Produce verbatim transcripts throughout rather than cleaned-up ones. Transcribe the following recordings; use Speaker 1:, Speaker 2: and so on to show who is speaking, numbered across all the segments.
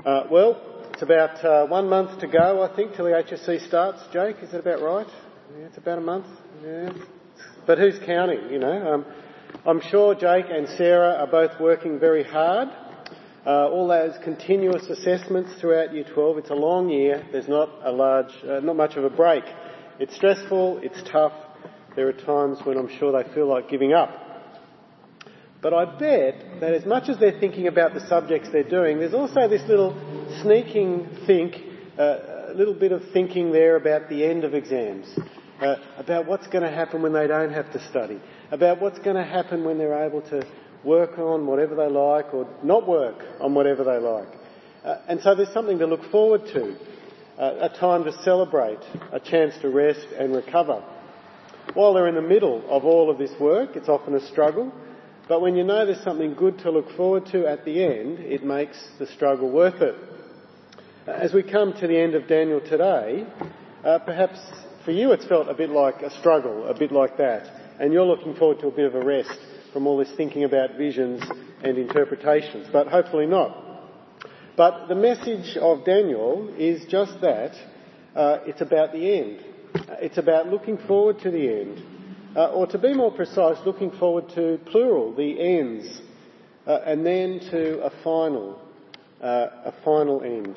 Speaker 1: Uh, well, it's about uh, one month to go, I think, till the H S C starts. Jake, is that about right? Yeah, it's about a month. Yeah. But who's counting, you know? Um, I'm sure Jake and Sarah are both working very hard. Uh, all those continuous assessments throughout Year twelve. It's a long year. There's not a large, uh, not much of a break. It's stressful. It's tough. There are times when I'm sure they feel like giving up. But I bet that as much as they're thinking about the subjects they're doing, there's also this little sneaking think, uh, a little bit of thinking there about the end of exams, uh, about what's going to happen when they don't have to study, about what's going to happen when they're able to work on whatever they like or not work on whatever they like. Uh, and so there's something to look forward to, uh, a time to celebrate, a chance to rest and recover. While they're in the middle of all of this work, it's often a struggle. But when you know there's something good to look forward to at the end, it makes the struggle worth it. As we come to the end of Daniel today, uh, perhaps for you it's felt a bit like a struggle, a bit like that, and you're looking forward to a bit of a rest from all this thinking about visions and interpretations, but hopefully not. But the message of Daniel is just that. Uh, it's about the end. It's about looking forward to the end. Uh, or to be more precise, looking forward to plural, the ends, uh, and then to a final, uh, a final end.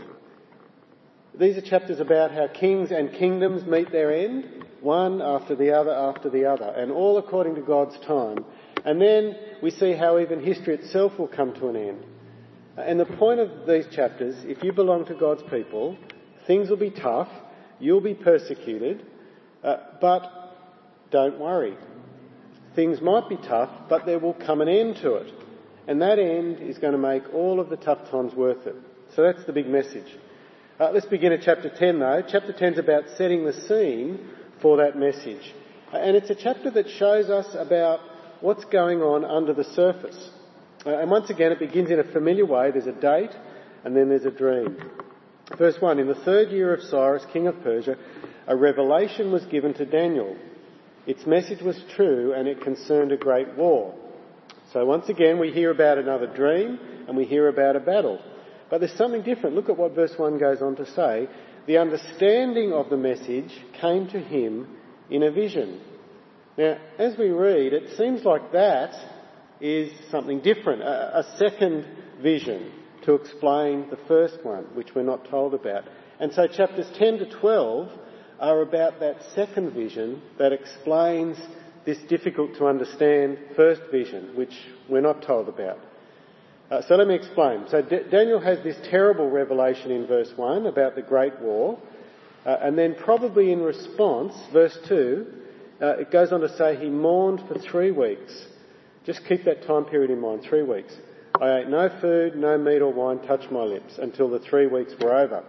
Speaker 1: These are chapters about how kings and kingdoms meet their end, one after the other after the other, and all according to God's time. And then we see how even history itself will come to an end. And the point of these chapters, if you belong to God's people, things will be tough, you'll be persecuted, uh, but don't worry. Things might be tough, but there will come an end to it. And that end is going to make all of the tough times worth it. So that's the big message. Uh, let's begin at chapter ten though. Chapter ten is about setting the scene for that message. Uh, and it's a chapter that shows us about what's going on under the surface. Uh, and once again, it begins in a familiar way. There's a date and then there's a dream. Verse one, in the third year of Cyrus, king of Persia, a revelation was given to Daniel. Its message was true and it concerned a great war. So once again we hear about another dream and we hear about a battle. But there's something different. Look at what verse one goes on to say. The understanding of the message came to him in a vision. Now, as we read, it seems like that is something different, a, a second vision to explain the first one, which we're not told about. And so chapters ten to twelve are about that second vision that explains this difficult to understand first vision, which we're not told about. Uh, so let me explain. So D- Daniel has this terrible revelation in verse one about the Great War, uh, and then probably in response, verse two, uh, it goes on to say he mourned for three weeks. Just keep that time period in mind, three weeks. I ate no food, no meat or wine touched my lips until the three weeks were over.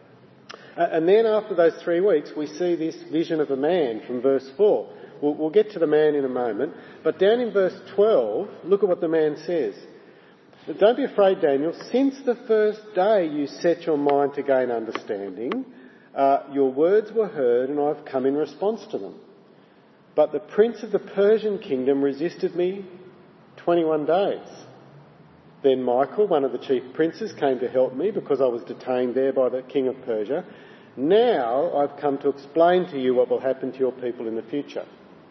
Speaker 1: And then after those three weeks, we see this vision of a man from verse four. We'll, we'll get to the man in a moment. But down in verse twelve, look at what the man says. Don't be afraid, Daniel. Since the first day you set your mind to gain understanding, uh, your words were heard and I've come in response to them. But the prince of the Persian kingdom resisted me twenty-one days. Then Michael, one of the chief princes, came to help me because I was detained there by the king of Persia. Now I've come to explain to you what will happen to your people in the future.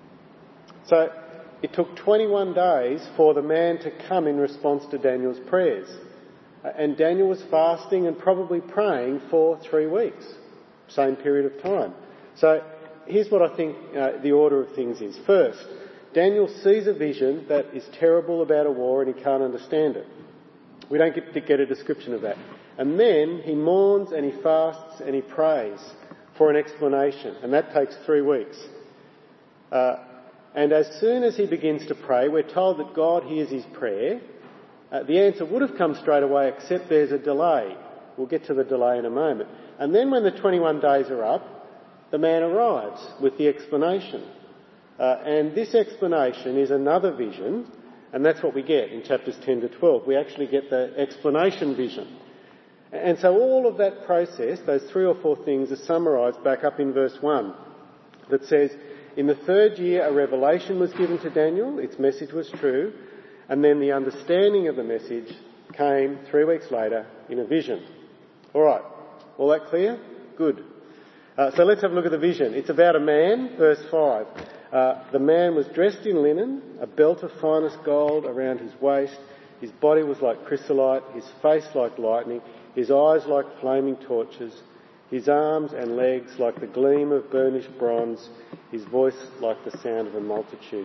Speaker 1: So it took twenty-one days for the man to come in response to Daniel's prayers. And Daniel was fasting and probably praying for three weeks, same period of time. So here's what I think uh, the order of things is. First, Daniel sees a vision that is terrible about a war and he can't understand it. We don't get to get a description of that. And then he mourns and he fasts and he prays for an explanation. And that takes three weeks. Uh, and as soon as he begins to pray, we're told that God hears his prayer. Uh, the answer would have come straight away, except there's a delay. We'll get to the delay in a moment. And then when the twenty-one days are up, the man arrives with the explanation. Uh, and this explanation is another vision, and that's what we get in chapters ten to twelve. We actually get the explanation vision. And so all of that process, those three or four things, are summarised back up in verse one that says, in the third year a revelation was given to Daniel, its message was true, and then the understanding of the message came three weeks later in a vision. All right. All that clear? Good. Uh, so let's have a look at the vision. It's about a man, verse five. Uh, the man was dressed in linen, a belt of finest gold around his waist. His body was like chrysolite, his face like lightning, his eyes like flaming torches, his arms and legs like the gleam of burnished bronze, his voice like the sound of a multitude.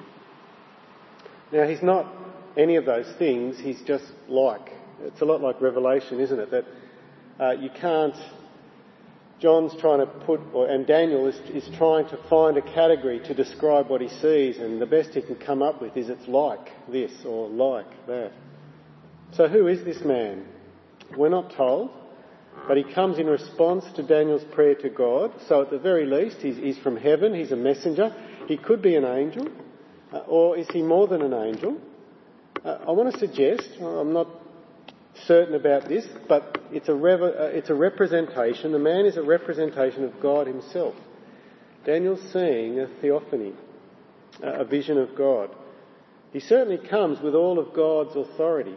Speaker 1: Now, he's not any of those things, he's just like. It's a lot like Revelation, isn't it? That uh, you can't... John's trying to put, or, and Daniel is, is trying to find a category to describe what he sees, and the best he can come up with is it's like this or like that. So who is this man? We're not told, but he comes in response to Daniel's prayer to God. So at the very least, he's, he's from heaven, he's a messenger. He could be an angel, uh, or is he more than an angel? Uh, I want to suggest, I'm not certain about this, but it's a, rev- uh, it's a representation. The man is a representation of God himself. Daniel's seeing a theophany, uh, a vision of God. He certainly comes with all of God's authority.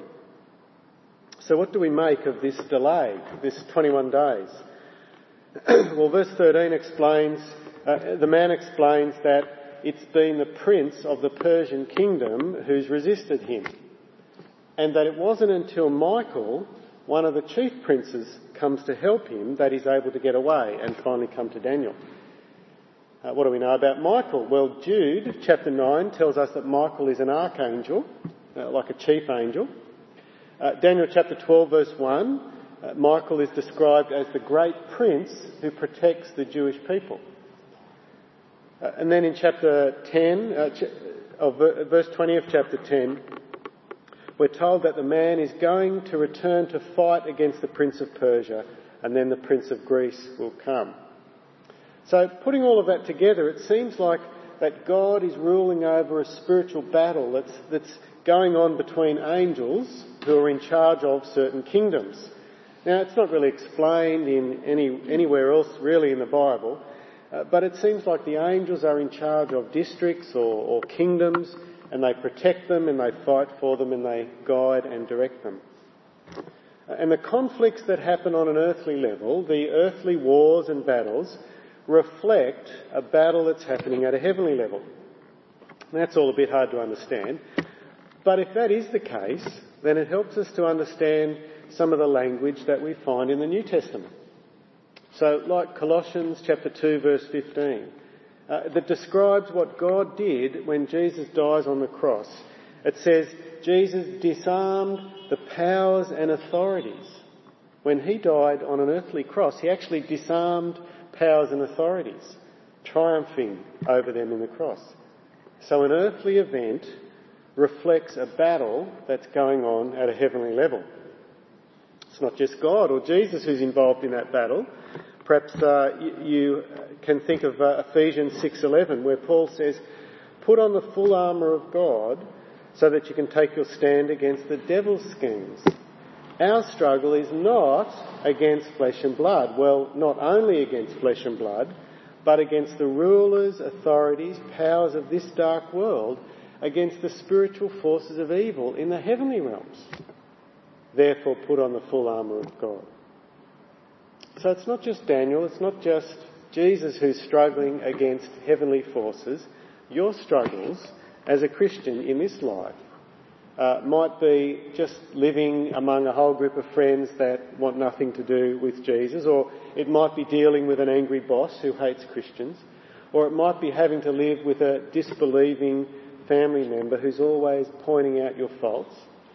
Speaker 1: So what do we make of this delay, this twenty-one days? Well, verse thirteen explains, uh, the man explains that it's been the prince of the Persian kingdom who's resisted him. And that it wasn't until Michael, one of the chief princes, comes to help him that he's able to get away and finally come to Daniel. Uh, what do we know about Michael? Well, Jude, chapter nine, tells us that Michael is an archangel, uh, like a chief angel. Uh, Daniel chapter twelve, verse one, uh, Michael is described as the great prince who protects the Jewish people. Uh, and then in chapter ten, uh, ch- of verse twenty of chapter ten, we're told that the man is going to return to fight against the prince of Persia, and then the prince of Greece will come. So putting all of that together, it seems like that God is ruling over a spiritual battle that's, that's going on between angels who are in charge of certain kingdoms. Now, it's not really explained in any, anywhere else really in the Bible, uh, but it seems like the angels are in charge of districts or, or kingdoms, and they protect them and they fight for them and they guide and direct them. And the conflicts that happen on an earthly level, the earthly wars and battles, reflect a battle that's happening at a heavenly level. That's all a bit hard to understand. But if that is the case, then it helps us to understand some of the language that we find in the New Testament. So like Colossians chapter two verse fifteen, uh, that describes what God did when Jesus dies on the cross. It says Jesus disarmed the powers and authorities. When he died on an earthly cross, he actually disarmed powers and authorities, triumphing over them in the cross. So an earthly event reflects a battle that's going on at a heavenly level. It's not just God or Jesus who's involved in that battle. Perhaps uh, you, you can think of uh, Ephesians six eleven, where Paul says, "Put on the full armour of God so that you can take your stand against the devil's schemes." Our struggle is not against flesh and blood. Well, not only against flesh and blood, but against the rulers, authorities, powers of this dark world, against the spiritual forces of evil in the heavenly realms. Therefore, put on the full armour of God. So it's not just Daniel, it's not just Jesus who's struggling against heavenly forces. Your struggles as a Christian in this life uh, might be just living among a whole group of friends that want nothing to do with Jesus, or it might be dealing with an angry boss who hates Christians, or it might be having to live with a disbelieving family member who's always pointing out your faults.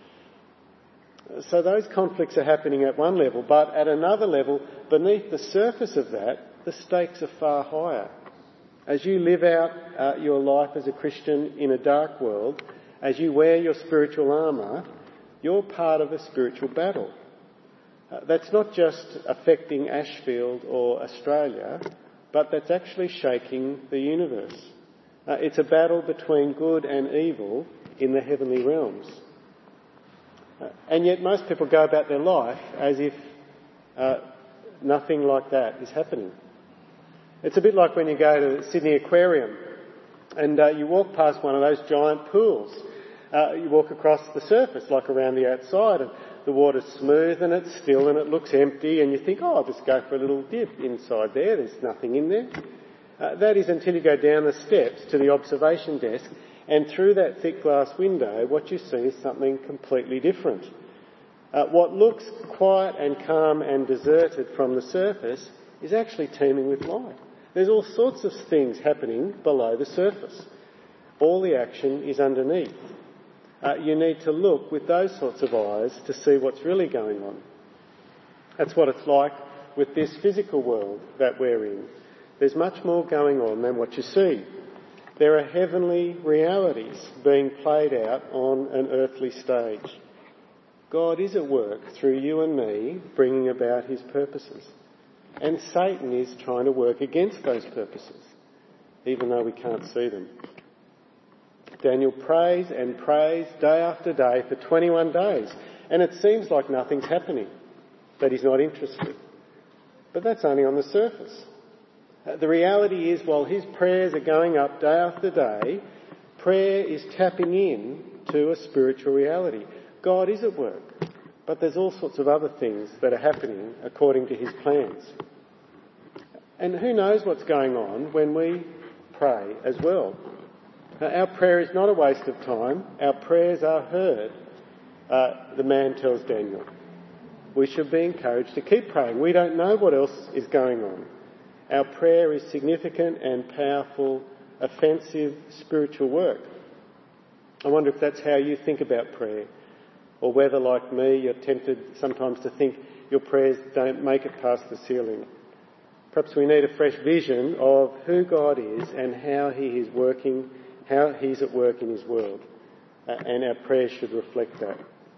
Speaker 1: So those conflicts are happening at one level, but at another level, beneath the surface of that, the stakes are far higher. As you live out uh, your life as a Christian in a dark world, as you wear your spiritual armour, you're part of a spiritual battle. Uh, that's not just affecting Ashfield or Australia, but that's actually shaking the universe. Uh, it's a battle between good and evil in the heavenly realms. Uh, and yet most people go about their life as if uh, nothing like that is happening. It's a bit like when you go to the Sydney Aquarium and uh, you walk past one of those giant pools. Uh, you walk across the surface, like around the outside, and the water's smooth and it's still and it looks empty, and you think, oh, I'll just go for a little dip inside there. There's nothing in there. Uh, that is until you go down the steps to the observation desk, and through that thick glass window, what you see is something completely different. Uh, what looks quiet and calm and deserted from the surface is actually teeming with life. There's all sorts of things happening below the surface. All the action is underneath. Uh, you need to look with those sorts of eyes to see what's really going on. That's what it's like with this physical world that we're in. There's much more going on than what you see. There are heavenly realities being played out on an earthly stage. God is at work through you and me, bringing about his purposes. And Satan is trying to work against those purposes, even though we can't see them. Daniel prays and prays day after day for twenty-one days, and it seems like nothing's happening, that he's not interested. But that's only on the surface. Uh, the reality is, while his prayers are going up day after day, prayer is tapping in to a spiritual reality. God is at work, but there's all sorts of other things that are happening according to his plans. And who knows what's going on when we pray as well. Now, our prayer is not a waste of time. Our prayers are heard, uh, the man tells Daniel. We should be encouraged to keep praying. We don't know what else is going on. Our prayer is significant and powerful, offensive spiritual work. I wonder if that's how you think about prayer, or whether, like me, you're tempted sometimes to think your prayers don't make it past the ceiling. Perhaps we need a fresh vision of who God is and how he is working, how he's at work in his world. Uh, and our prayers should reflect that.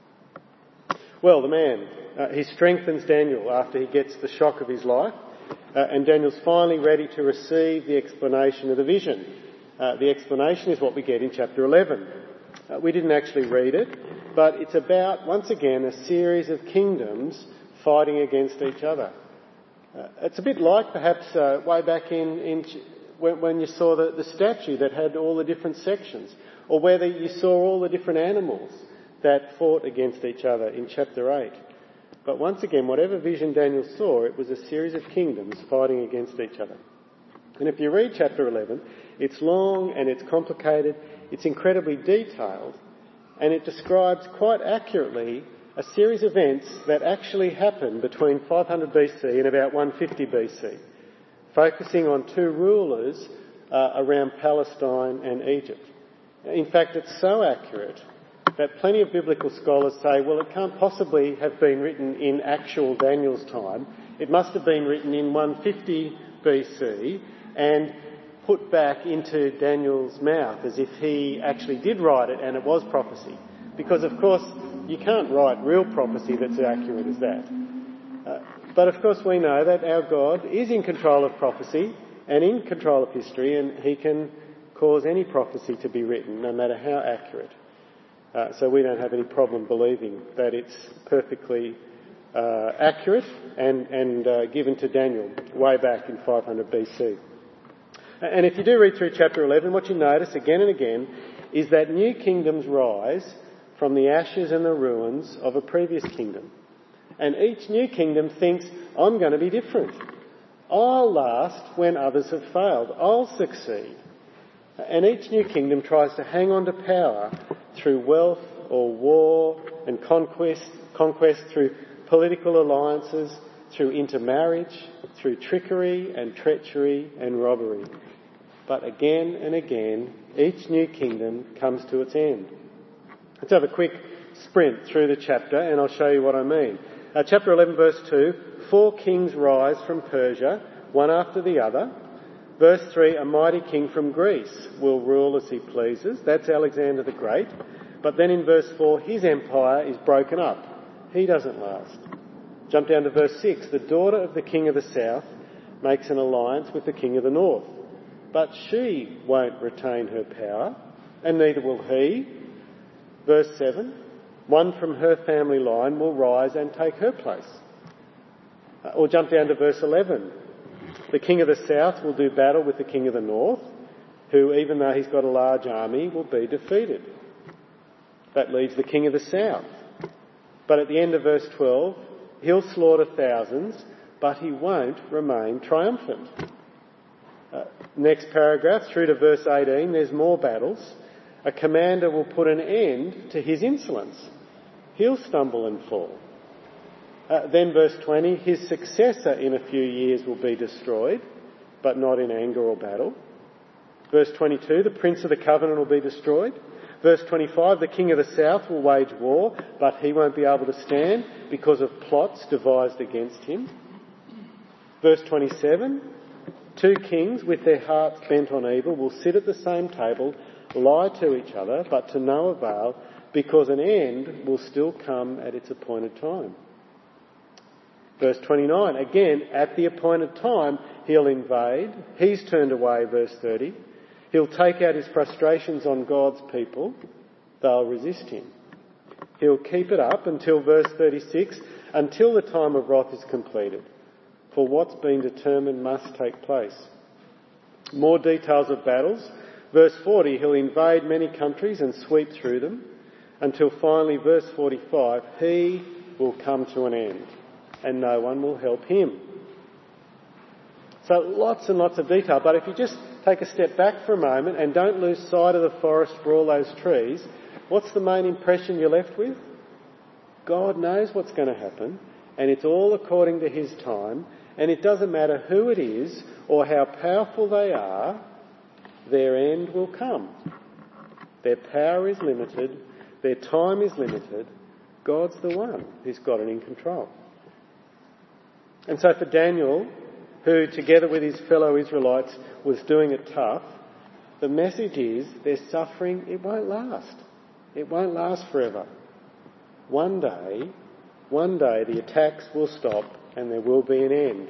Speaker 1: Well, the man, uh, he strengthens Daniel after he gets the shock of his life. Uh, and Daniel's finally ready to receive the explanation of the vision. Uh, the explanation is what we get in chapter eleven. Uh, we didn't actually read it, but it's about, once again, a series of kingdoms fighting against each other. Uh, it's a bit like perhaps uh, way back in, in when, when you saw the, the statue that had all the different sections, or whether you saw all the different animals that fought against each other in chapter eight. But once again, whatever vision Daniel saw, it was a series of kingdoms fighting against each other. And if you read chapter eleven, it's long and it's complicated, it's incredibly detailed, and it describes quite accurately a series of events that actually happened between five hundred B C and about one fifty B C, focusing on two rulers uh, around Palestine and Egypt. In fact, it's so accurate that plenty of biblical scholars say, well, it can't possibly have been written in actual Daniel's time. It must have been written in one fifty B C and put back into Daniel's mouth as if he actually did write it and it was prophecy. Because, of course, you can't write real prophecy that's as accurate as that. Uh, but, of course, we know that our God is in control of prophecy and in control of history, and he can cause any prophecy to be written, no matter how accurate. Uh, so we don't have any problem believing that it's perfectly uh, accurate and, and uh, given to Daniel way back in five hundred B C. And if you do read through chapter eleven, what you notice again and again is that new kingdoms rise from the ashes and the ruins of a previous kingdom. And each new kingdom thinks, I'm going to be different. I'll last when others have failed. I'll succeed. And each new kingdom tries to hang on to power through wealth or war and conquest, conquest through political alliances, through intermarriage, through trickery and treachery and robbery. But again and again, each new kingdom comes to its end. Let's have a quick sprint through the chapter and I'll show you what I mean. Uh, chapter eleven, verse two, four kings rise from Persia, one after the other. Verse three, a mighty king from Greece will rule as he pleases. That's Alexander the Great. But then in verse four, his empire is broken up. He doesn't last. Jump down to verse six. The daughter of the king of the south makes an alliance with the king of the north. But she won't retain her power, and neither will he. Verse seven, one from her family line will rise and take her place. Or jump down to verse eleven. The king of the south will do battle with the king of the north, who, even though he's got a large army, will be defeated. That leaves the king of the south. But at the end of verse twelve, he'll slaughter thousands, but he won't remain triumphant. Uh, next paragraph, through to verse eighteen, there's more battles. A commander will put an end to his insolence. He'll stumble and fall. Uh, then verse twenty, his successor in a few years will be destroyed, but not in anger or battle. Verse twenty-two, the prince of the covenant will be destroyed. Verse twenty-five, the king of the south will wage war, but he won't be able to stand because of plots devised against him. Verse twenty-seven, two kings with their hearts bent on evil will sit at the same table, lie to each other, but to no avail, because an end will still come at its appointed time. Verse twenty-nine, again, at the appointed time, he'll invade. He's turned away, verse thirty. He'll take out his frustrations on God's people. They'll resist him. He'll keep it up until verse thirty-six, until the time of wrath is completed. For what's been determined must take place. More details of battles. Verse forty, he'll invade many countries and sweep through them, until finally, verse forty-five, he will come to an end, and no one will help him. So lots and lots of detail, but if you just take a step back for a moment and don't lose sight of the forest for all those trees, what's the main impression you're left with? God knows what's going to happen, and it's all according to his time, and it doesn't matter who it is or how powerful they are, their end will come. Their power is limited, their time is limited. God's the one who's got it in control. And so for Daniel, who together with his fellow Israelites was doing it tough, the message is their suffering, it won't last. It won't last forever. One day, one day the attacks will stop and there will be an end.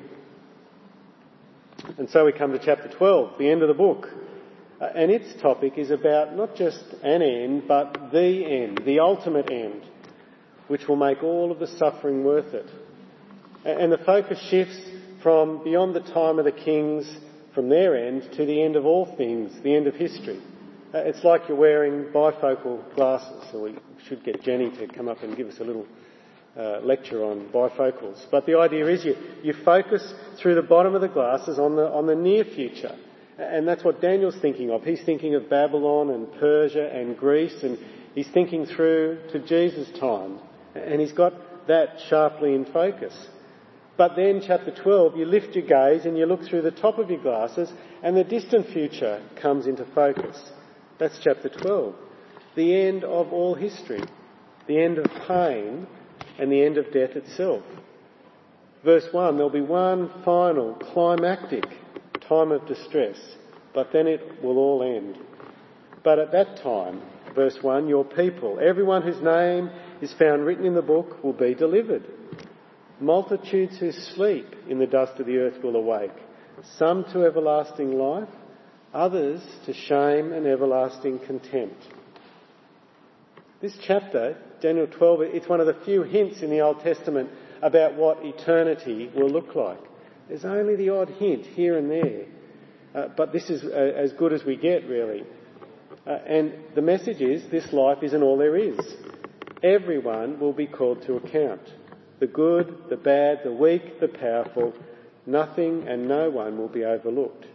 Speaker 1: And so we come to chapter twelve, the end of the book. Uh, and its topic is about not just an end, but the end, the ultimate end, which will make all of the suffering worth it. And the focus shifts from beyond the time of the kings, from their end, to the end of all things, the end of history. Uh, it's like you're wearing bifocal glasses, so we should get Jenny to come up and give us a little uh, lecture on bifocals. But the idea is you, you focus through the bottom of the glasses on the, on the near future. And that's what Daniel's thinking of. He's thinking of Babylon and Persia and Greece, and he's thinking through to Jesus' time. And he's got that sharply in focus. But then, chapter twelve, you lift your gaze and you look through the top of your glasses and the distant future comes into focus. That's chapter twelve. The end of all history. The end of pain and the end of death itself. Verse one, there'll be one final, climactic time of distress, but then it will all end. But at that time, verse one, your people, everyone whose name is found written in the book, will be delivered. Multitudes who sleep in the dust of the earth will awake, some to everlasting life, others to shame and everlasting contempt. This chapter, Daniel twelve, it's one of the few hints in the Old Testament about what eternity will look like. There's only the odd hint here and there, uh, but this is uh, as good as we get, really. Uh, and the message is, this life isn't all there is. Everyone will be called to account. The good, the bad, the weak, the powerful, nothing and no one will be overlooked.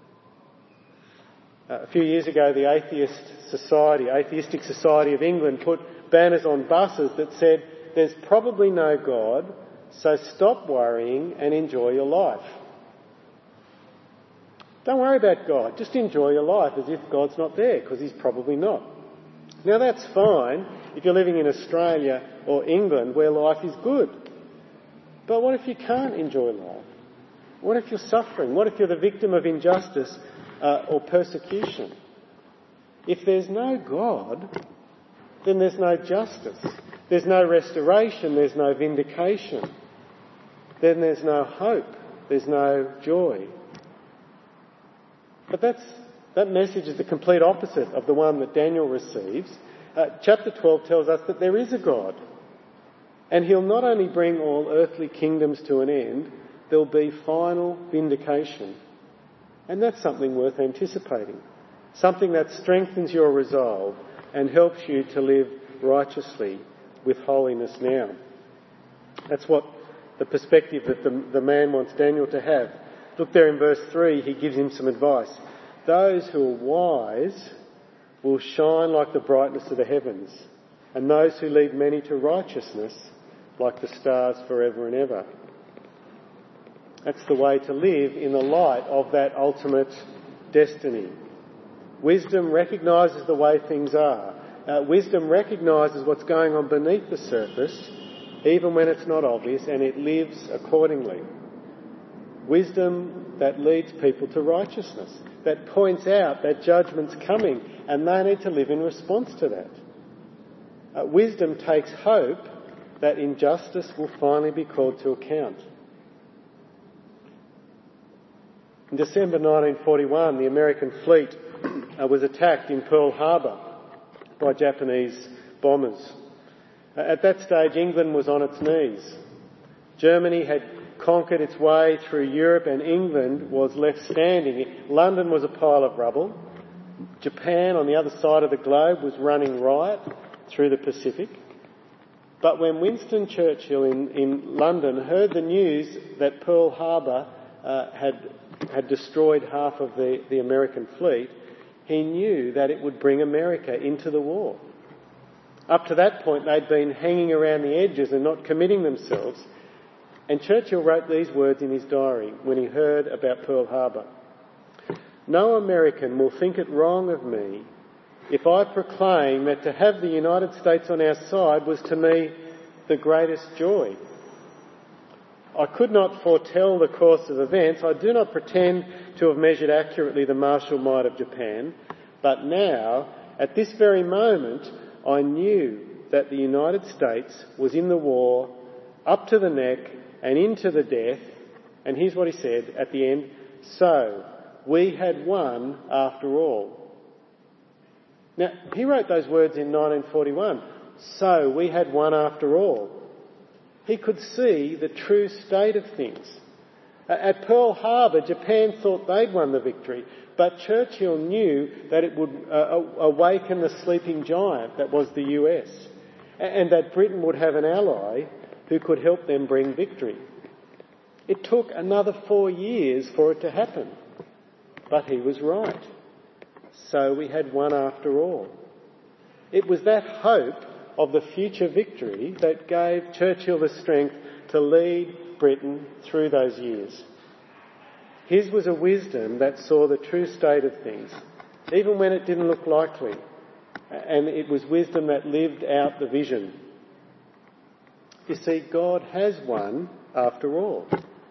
Speaker 1: Uh, a few years ago, the Atheist Society, Atheistic Society of England put banners on buses that said, there's probably no God, so stop worrying and enjoy your life. Don't worry about God, just enjoy your life as if God's not there, because he's probably not. Now that's fine if you're living in Australia or England where life is good. But what if you can't enjoy life? What if you're suffering? What if you're the victim of injustice uh, or persecution? If there's no God, then there's no justice. There's no restoration. There's no vindication. Then there's no hope. There's no joy. But that's, that message is the complete opposite of the one that Daniel receives. Uh, chapter twelve tells us that there is a God. And he'll not only bring all earthly kingdoms to an end, there'll be final vindication. And that's something worth anticipating. Something that strengthens your resolve and helps you to live righteously with holiness now. That's what the perspective that the, the man wants Daniel to have. Look there in verse three, he gives him some advice. Those who are wise will shine like the brightness of the heavens, and those who lead many to righteousness like the stars forever and ever. That's the way to live in the light of that ultimate destiny. Wisdom recognises the way things are. Uh, wisdom recognises what's going on beneath the surface, even when it's not obvious, and it lives accordingly. Wisdom that leads people to righteousness, that points out that judgment's coming, and they need to live in response to that. Uh, wisdom takes hope that injustice will finally be called to account. In December nineteen forty-one, the American fleet uh, was attacked in Pearl Harbor by Japanese bombers. Uh, at that stage, England was on its knees. Germany had conquered its way through Europe, and England was left standing. London was a pile of rubble. Japan, on the other side of the globe, was running riot through the Pacific. But when Winston Churchill in, in London heard the news that Pearl Harbor uh, had had destroyed half of the, the American fleet, he knew that it would bring America into the war. Up to that point, they'd been hanging around the edges and not committing themselves. And Churchill wrote these words in his diary when he heard about Pearl Harbor. No American will think it wrong of me if I proclaim that to have the United States on our side was to me the greatest joy. I could not foretell the course of events. I do not pretend to have measured accurately the martial might of Japan. But now, at this very moment, I knew that the United States was in the war, up to the neck and into the death. And here's what he said at the end. So, we had won after all. Now, he wrote those words in nineteen forty-one. So, we had won after all. He could see the true state of things. At Pearl Harbor, Japan thought they'd won the victory, but Churchill knew that it would uh, awaken the sleeping giant that was the U S, and that Britain would have an ally who could help them bring victory. It took another four years for it to happen, but he was right. So we had won after all. It was that hope of the future victory that gave Churchill the strength to lead Britain through those years. His was a wisdom that saw the true state of things, even when it didn't look likely. And it was wisdom that lived out the vision. You see, God has won after all.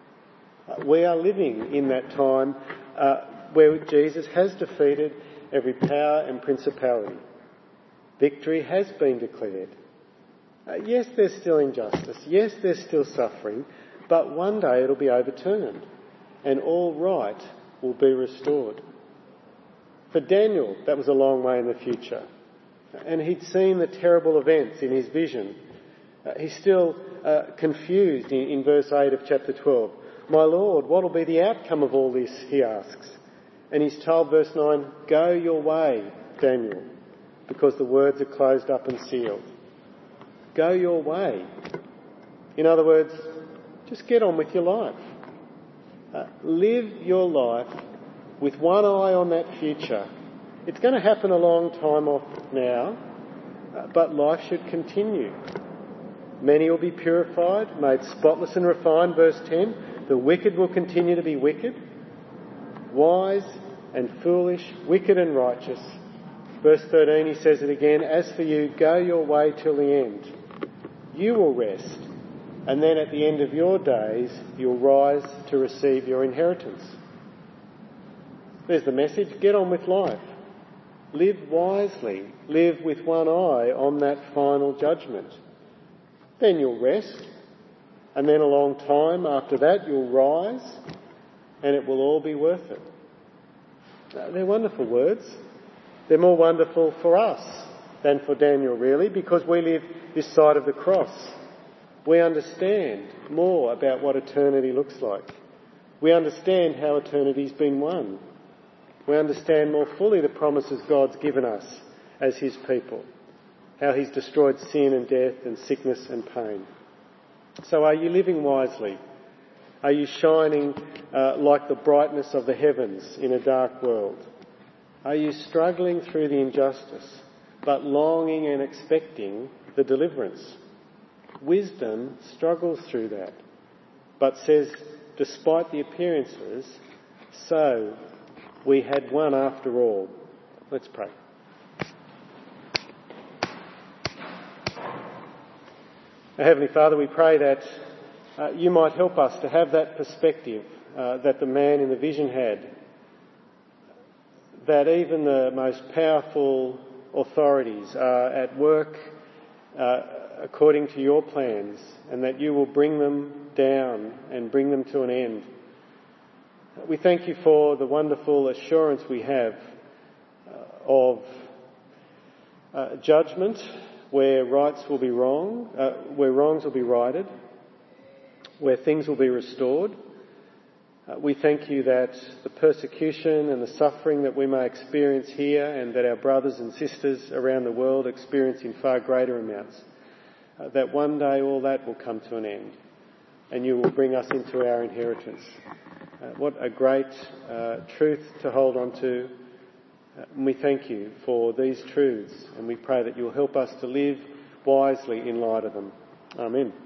Speaker 1: We are living in that time uh, where Jesus has defeated every power and principality. Victory has been declared. Uh, yes, there's still injustice. Yes, there's still suffering. But one day it'll be overturned and all right will be restored. For Daniel, that was a long way in the future. And he'd seen the terrible events in his vision. Uh, he's still uh, confused in, in verse eight of chapter twelve. My Lord, what will be the outcome of all this, he asks. And he's told, verse nine, go your way, Daniel, because the words are closed up and sealed. Go your way. In other words, just get on with your life. Uh, live your life with one eye on that future. It's going to happen a long time off now, uh, but life should continue. Many will be purified, made spotless and refined, verse ten. The wicked will continue to be wicked, wise and foolish, wicked and righteous. Verse thirteen, he says it again, as for you, go your way till the end. You will rest, and then at the end of your days, you'll rise to receive your inheritance. There's the message. Get on with life. Live wisely. Live with one eye on that final judgment. Then you'll rest, and then a long time after that, you'll rise, and it will all be worth it. They're wonderful words. They're more wonderful for us than for Daniel, really, because we live this side of the cross. We understand more about what eternity looks like. We understand how eternity's been won. We understand more fully the promises God's given us as his people. how he's destroyed sin and death and sickness and pain. So are you living wisely? Are you shining uh, like the brightness of the heavens in a dark world? Are you struggling through the injustice, but longing and expecting the deliverance? Wisdom struggles through that, but says, despite the appearances, so we had won after all. Let's pray. Our Heavenly Father, we pray that uh, you might help us to have that perspective uh, that the man in the vision had, that even the most powerful authorities are at work uh, according to your plans, and that you will bring them down and bring them to an end. We thank you for the wonderful assurance we have uh, of uh, judgment where rights will be wrong, uh, where wrongs will be righted, where things will be restored. Uh, we thank you that the persecution and the suffering that we may experience here, and that our brothers and sisters around the world experience in far greater amounts, uh, that one day all that will come to an end and you will bring us into our inheritance. Uh, what a great uh, truth to hold on to. Uh, and we thank you for these truths, and we pray that you'll help us to live wisely in light of them. Amen.